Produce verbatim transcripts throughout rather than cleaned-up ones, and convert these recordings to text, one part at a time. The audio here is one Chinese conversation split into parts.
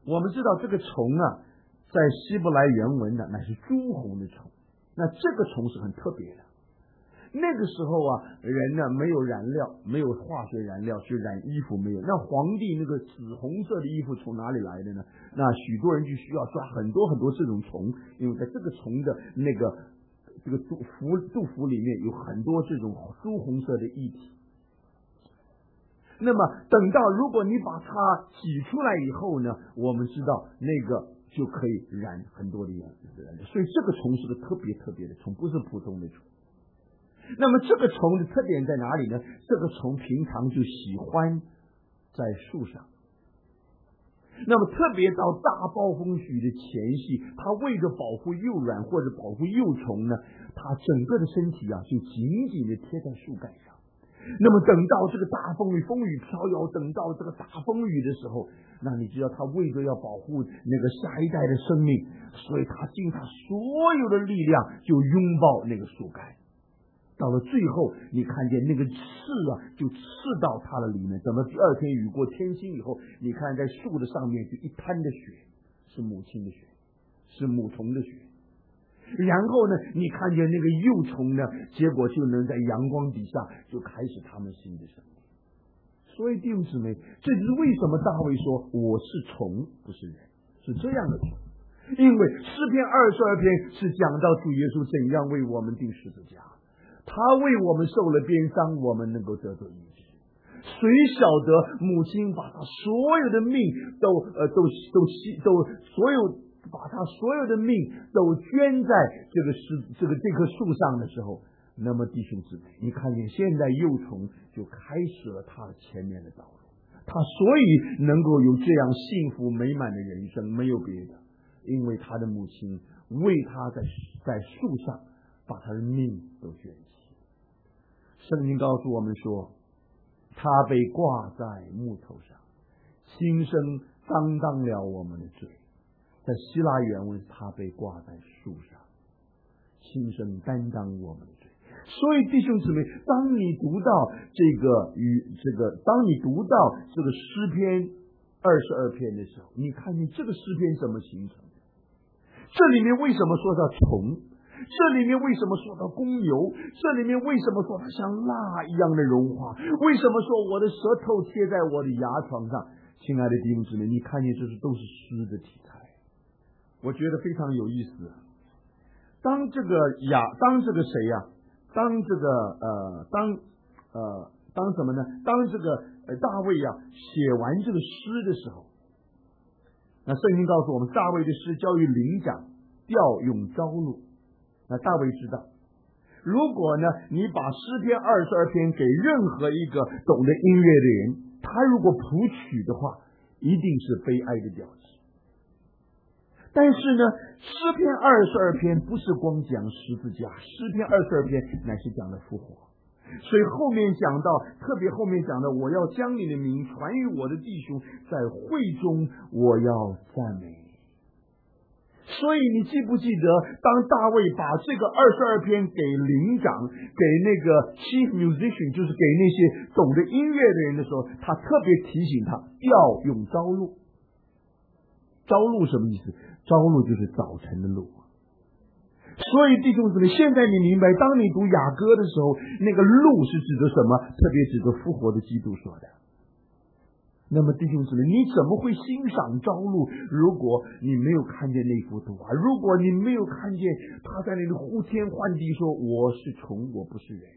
我们知道这个虫啊，在希伯来原文呢，乃是朱红的虫。那这个虫是很特别的。那个时候啊，人呢没有燃料，没有化学燃料去染衣服，没有。那皇帝那个紫红色的衣服从哪里来的呢？那许多人就需要抓很多很多这种虫，因为在这个虫的那个这个杜服杜服里面有很多这种朱红色的液体。那么等到如果你把它挤出来以后呢，我们知道那个就可以染很多的颜色，所以这个虫是个特别特别的虫，不是普通的虫。那么这个虫的特点在哪里呢？这个虫平常就喜欢在树上，那么特别到大暴风雨的前夕，它为着保护幼卵或者保护幼虫呢，它整个的身体啊就紧紧的贴在树干上。那么等到这个大风雨风雨飘摇，等到这个大风雨的时候，那你知道他为着要保护那个下一代的生命，所以他尽他所有的力量就拥抱那个树干。到了最后，你看见那个刺啊，就刺到它的里面。等到第二天雨过天晴以后，你看在树的上面就一滩的血，是母亲的血，是母虫的血。然后呢，你看见那个幼虫呢，结果就能在阳光底下就开始他们新的生命。所以弟兄姊妹，这就是为什么大卫说我是虫不是人，是这样的虫。因为诗篇二十二篇是讲到主耶稣怎样为我们钉十字架，他为我们受了鞭伤，我们能够得到医治。谁晓得母亲把他所有的命都呃都都都所有把他所有的命都捐在这个树这个这棵树上的时候，那么弟兄姊妹，你看见现在幼虫就开始了他的前面的道路，他所以能够有这样幸福美满的人生，没有别的，因为他的母亲为他在在树上把他的命都捐弃。圣经告诉我们说，他被挂在木头上，亲身担当了我们的罪。在希腊原文，他被挂在树上，亲身担当我们的罪。所以弟兄姊妹，当你读到这个与这个，当你读到这个诗篇二十二篇的时候，你看见这个诗篇怎么形成的？这里面为什么说到虫？这里面为什么说到公牛？这里面为什么说它像蜡一样的融化？为什么说我的舌头贴在我的牙床上？亲爱的弟兄姊妹，你看见这是都是诗的题材，我觉得非常有意思。当这个雅，当这个谁呀、啊？当这个呃，当呃，当什么呢？当这个呃大卫呀、啊、写完这个诗的时候，那圣经告诉我们，大卫的诗交于伶长，调用朝露。那大卫知道，如果呢你把诗篇二十二篇给任何一个懂得音乐的人，他如果谱曲的话，一定是悲哀的调子。但是呢，诗篇二十二篇不是光讲十字架，诗篇二十二篇乃是讲的复活。所以后面讲到，特别后面讲到，我要将你的名传于我的弟兄，在会中我要赞美你。所以你记不记得，当大卫把这个二十二篇给伶长，给那个 chief musician， 就是给那些懂得音乐的人的时候，他特别提醒他要用朝露。朝露什么意思？朝露就是早晨的露。所以弟兄姊妹，现在你明白，当你读雅歌的时候，那个露是指的什么？特别指的复活的基督说的。那么弟兄姊妹，你怎么会欣赏朝露？如果你没有看见那幅图画，如果你没有看见他在那里呼天唤地说我是虫，我不是人，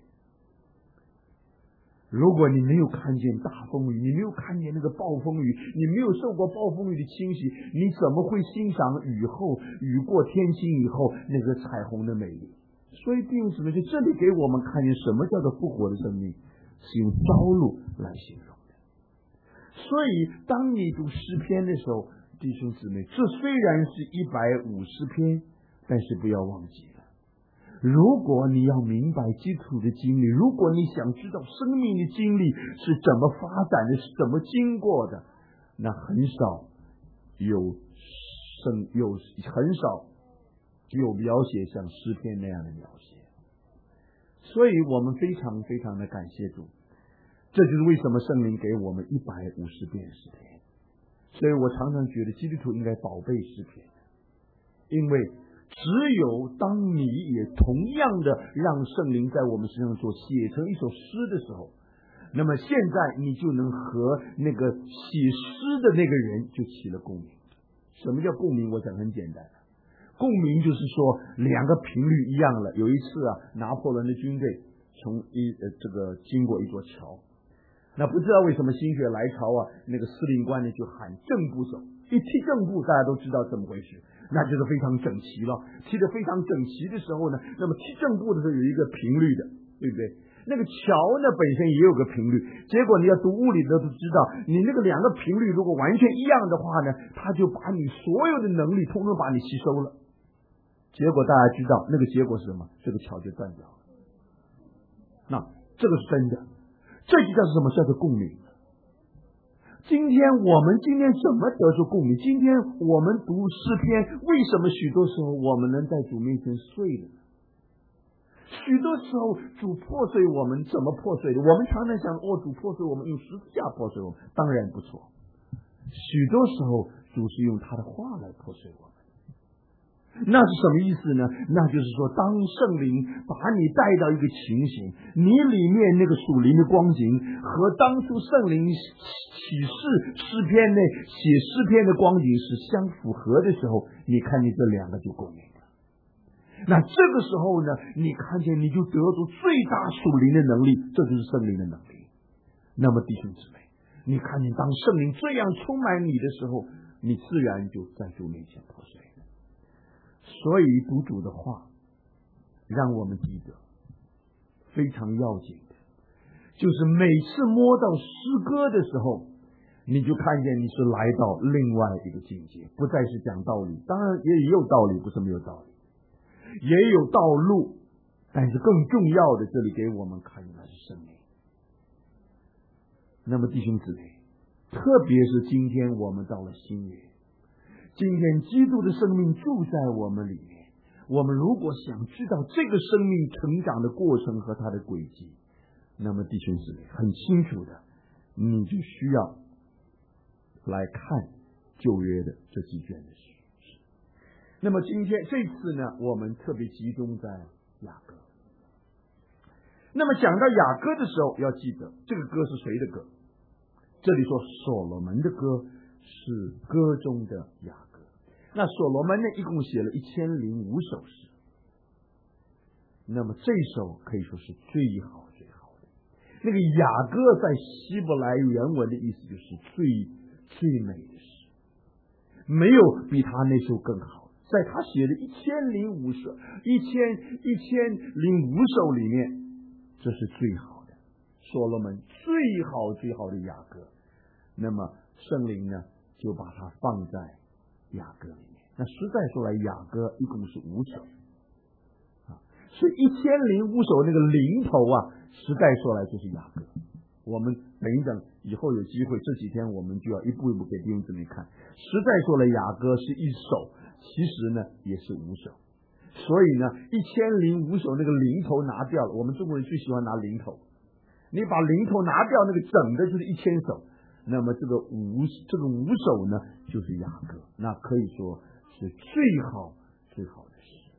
如果你没有看见大风雨，你没有看见那个暴风雨，你没有受过暴风雨的侵袭，你怎么会欣赏雨后雨过天晴以后那个彩虹的美丽？所以弟兄姊妹，在这里给我们看见什么叫做复活的生命，是用朝露来形容的。所以当你读诗篇的时候，弟兄姊妹，这虽然是一百五十篇，但是不要忘记了，如果你要明白基督的经历，如果你想知道生命的经历是怎么发展的，是怎么经过的，那很少有生有很少有描写像诗篇那样的描写。所以我们非常非常的感谢主，这就是为什么圣灵给我们一百五十遍诗篇。 所以我常常觉得基督徒应该宝贝诗篇，因为只有当你也同样的让圣灵在我们身上所写成一首诗的时候，那么现在你就能和那个写诗的那个人就起了共鸣。什么叫共鸣？我讲很简单，共鸣就是说两个频率一样了。有一次啊，拿破仑的军队从一呃这个经过一座桥，那不知道为什么心血来潮啊，那个司令官呢就喊正步走，一踢正步，大家都知道怎么回事，那就是非常整齐了。踢得非常整齐的时候呢，那么踢正步的时候有一个频率的，对不对？那个桥呢本身也有个频率，结果你要读物理的都知道，你那个两个频率如果完全一样的话呢，它就把你所有的能力通通把你吸收了。结果大家知道那个结果是什么？这个桥就断掉了。那这个是真的，这就叫做什么？叫做共鸣。今天我们今天怎么得出共鸣？今天我们读诗篇，为什么许多时候我们能在主面前睡呢？许多时候主破碎我们，怎么破碎的？我们常常想，哦，主破碎我们，用十字架破碎我们，当然不错。许多时候主是用他的话来破碎我们。那是什么意思呢？那就是说，当圣灵把你带到一个情形，你里面那个属灵的光景和当初圣灵启示诗篇内写诗篇的光景是相符合的时候，你看见这两个就共鸣了。那这个时候呢，你看见你就得出最大属灵的能力，这就是圣灵的能力。那么弟兄姊妹，你看见当圣灵这样充满你的时候，你自然就在主面前破碎。所以读主的话让我们记得非常要紧的，就是每次摸到诗歌的时候，你就看见你是来到另外一个境界，不再是讲道理，当然也有道理，不是没有道理，也有道路，但是更重要的，这里给我们看的是生命。那么弟兄姊妹，特别是今天我们到了新约，今天基督的生命住在我们里面，我们如果想知道这个生命成长的过程和它的轨迹，那么弟兄姊妹很清楚的，你就需要来看旧约的这几卷的书。那么今天这次呢，我们特别集中在雅歌。那么讲到雅歌的时候，要记得这个歌是谁的歌？这里说所罗门的歌是歌中的雅歌。那所罗门呢，一共写了一千零五首诗。那么这首可以说是最好最好的。那个雅歌在希伯来原文的意思就是最最美的诗，没有比他那首更好。在他写的一千零五首、一千一千零五首里面，这是最好的。所罗门最好最好的雅歌，那么圣灵呢，就把它放在雅歌里面。那实在说来，雅歌一共是五首啊，所以一千零五首那个零头啊，实在说来就是雅歌。我们等一等，以后有机会，这几天我们就要一步一步给弟兄姊妹看。实在说来，雅歌是一首，其实呢也是五首。所以呢，一千零五首那个零头拿掉了，我们中国人最喜欢拿零头。你把零头拿掉，那个整的就是一千首。那么这个五这个五首呢，就是雅歌，那可以说是最好最好的诗。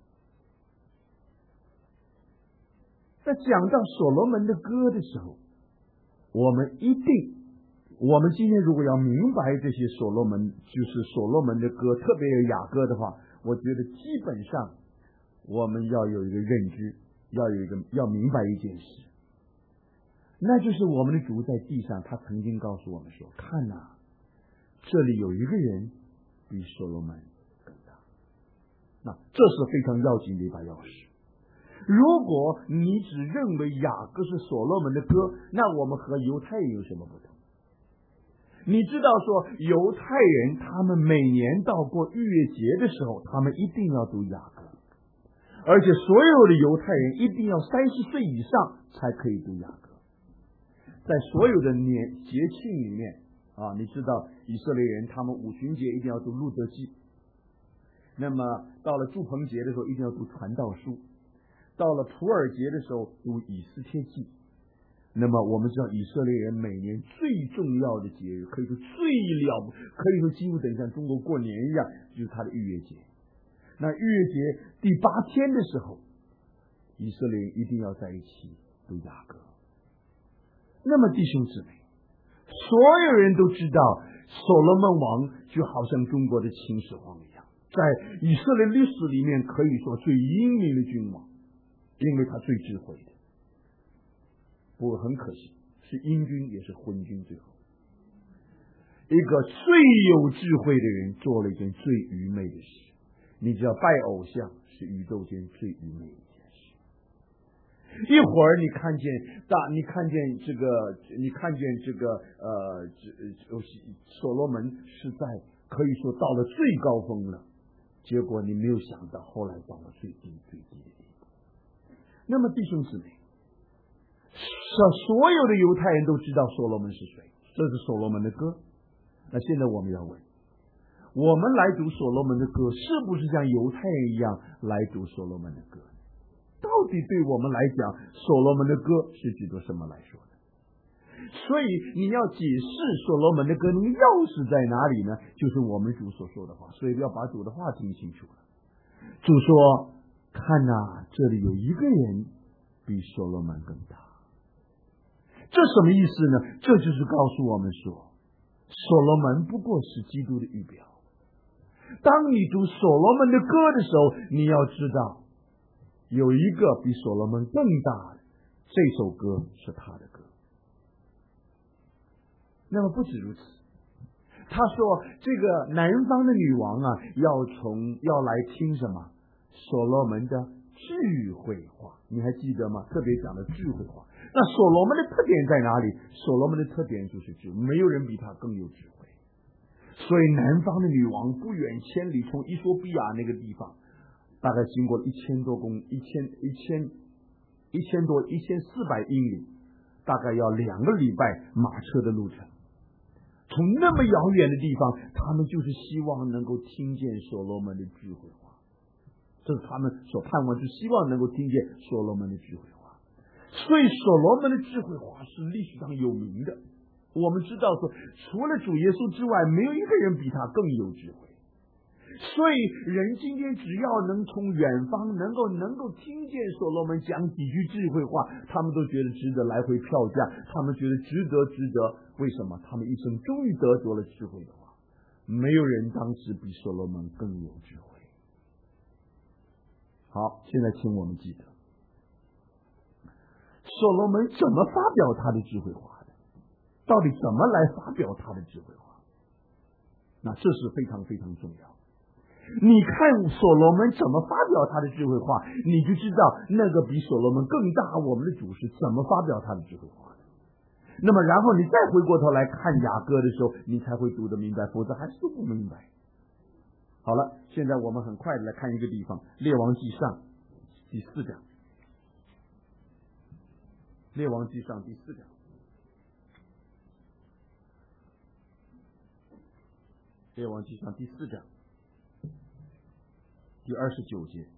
在讲到所罗门的歌的时候，我们一定，我们今天如果要明白这些所罗门，就是所罗门的歌，特别有雅歌的话，我觉得基本上我们要有一个认知，要有一个要明白一件事，那就是我们的主在地上，他曾经告诉我们说，看哪、啊，这里有一个人比所罗门更大。那这是非常要紧的一把钥匙。如果你只认为雅歌是所罗门的歌，那我们和犹太人有什么不同？你知道说犹太人他们每年到过逾越节的时候，他们一定要读雅歌，而且所有的犹太人一定要三十岁以上才可以读雅歌。在所有的年节庆里面啊，你知道以色列人他们五旬节一定要读路德记，那么到了住棚节的时候一定要读传道书，到了普尔节的时候读以斯帖记， 那么我们知道以色列人每年最重要的节日，可以说最了不，可以说几乎等于像中国过年一样，就是他的逾越节。那逾越节第八天的时候，以色列人一定要在一起读雅歌。那么弟兄姊妹，所有人都知道所罗门王就好像中国的秦始皇一样，在以色列历史里面可以说最英明的君王，因为他最智慧的。不过很可惜，是英君也是昏君。最后一个最有智慧的人做了一件最愚昧的事。你知道拜偶像是宇宙间最愚昧的一件事。一会儿你看见大，你看见这个，你看见这个呃，这所罗门是在可以说到了最高峰了，结果你没有想到后来到了最低最低的地步。那么弟兄姊妹，所有的犹太人都知道所罗门是谁，这是所罗门的歌。那现在我们要问，我们来读所罗门的歌，是不是像犹太人一样来读所罗门的歌？到底对我们来讲，所罗门的歌是指着什么来说的？所以你要解释所罗门的歌，那个钥匙在哪里呢？就是我们主所说的话。所以要把主的话听清楚了。主说：“看哪，这里有一个人比所罗门更大。”这什么意思呢？这就是告诉我们说，所罗门不过是基督的预表。当你读所罗门的歌的时候，你要知道有一个比所罗门更大的，这首歌是他的歌。那么不止如此，他说这个南方的女王啊，要从要来听什么？所罗门的智慧话。你还记得吗？特别讲的智慧话。那所罗门的特点在哪里？所罗门的特点就是智慧，没有人比他更有智慧。所以南方的女王不远千里，从伊索比亚那个地方，大概经过一千多公一千一千一千多一千四百英里，大概要两个礼拜马车的路程。从那么遥远的地方，他们就是希望能够听见所罗门的智慧话，这是他们所盼望，就希望能够听见所罗门的智慧话。所以所罗门的智慧话是历史上有名的。我们知道说，除了主耶稣之外，没有一个人比他更有智慧。所以人今天只要能从远方能够能够听见所罗门讲几句智慧话，他们都觉得值得来回票价，他们觉得值得值得。为什么？他们一生终于得着了智慧的话。没有人当时比所罗门更有智慧。好，现在请我们记得所罗门怎么发表他的智慧话的，到底怎么来发表他的智慧话，那这是非常非常重要。你看所罗门怎么发表他的智慧话，你就知道那个比所罗门更大我们的主是怎么发表他的智慧话的。那么然后你再回过头来看雅歌的时候，你才会读得明白，否则还是读不明白。好了，现在我们很快的来看一个地方，列王纪上第四章。列王纪上第四章，列王纪上第四章第二十九节，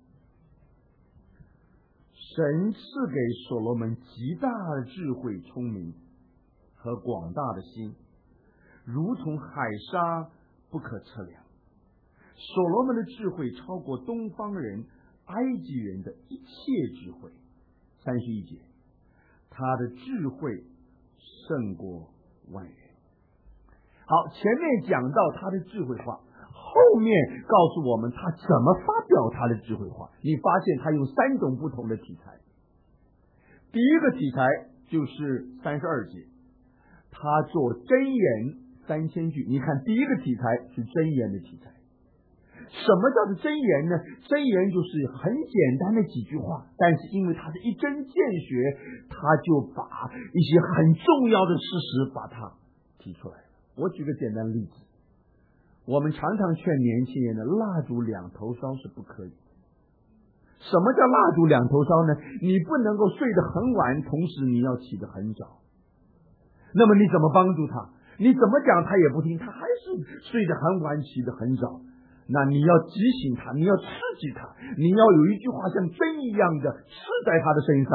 神赐给所罗门极大的智慧、聪明和广大的心，如同海沙不可测量。所罗门的智慧超过东方人、埃及人的一切智慧。三十一节，他的智慧胜过万人。好，前面讲到他的智慧话，后面告诉我们他怎么发表他的智慧话。你发现他用三种不同的题材。第一个题材就是三十二节，他做箴言三千句。你看第一个题材是箴言的题材。什么叫做箴言呢？箴言就是很简单的几句话，但是因为它是一针见血，他就把一些很重要的事实把它提出来了。我举个简单的例子，我们常常劝年轻人的蜡烛两头烧是不可以的。什么叫蜡烛两头烧呢？你不能够睡得很晚，同时你要起得很早。那么你怎么帮助他？你怎么讲他也不听，他还是睡得很晚，起得很早。那你要提醒他，你要刺激他，你要有一句话像针一样的刺在他的身上，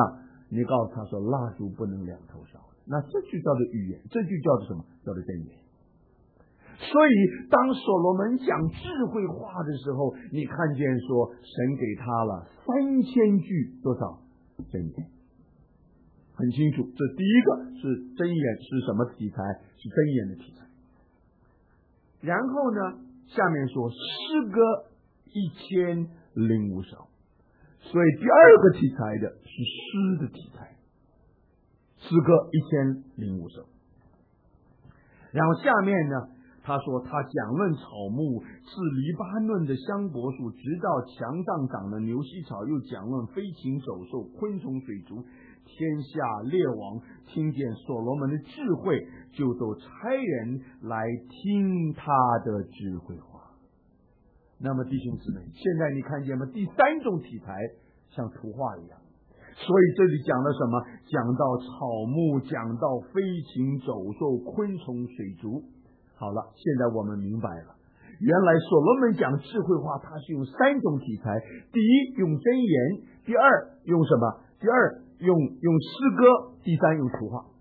你告诉他说蜡烛不能两头烧，那这就叫做语言，这就叫做什么？叫做箴言。所以当所罗门讲智慧话的时候，你看见说神给他了三千句多少箴言，很清楚。这第一个是箴言，是什么题材？是箴言的题材。然后呢，下面说诗歌一千零五首，所以第二个题材的是诗的题材，诗歌一千零五首。然后下面呢，他说他讲论草木，自黎巴嫩的香柏树，直到墙上长的牛膝草，又讲论飞禽走兽、昆虫水族，天下列王听见所罗门的智慧，就都差人来听他的智慧话。那么弟兄姊妹，现在你看见吗？第三种题材像图画一样，所以这里讲了什么？讲到草木，讲到飞禽走兽、昆虫水族。好了，现在我们明白了，原来所罗门讲智慧话，他是用三种题材：第一用箴言，第二用什么？第二用用诗歌，第三用图画。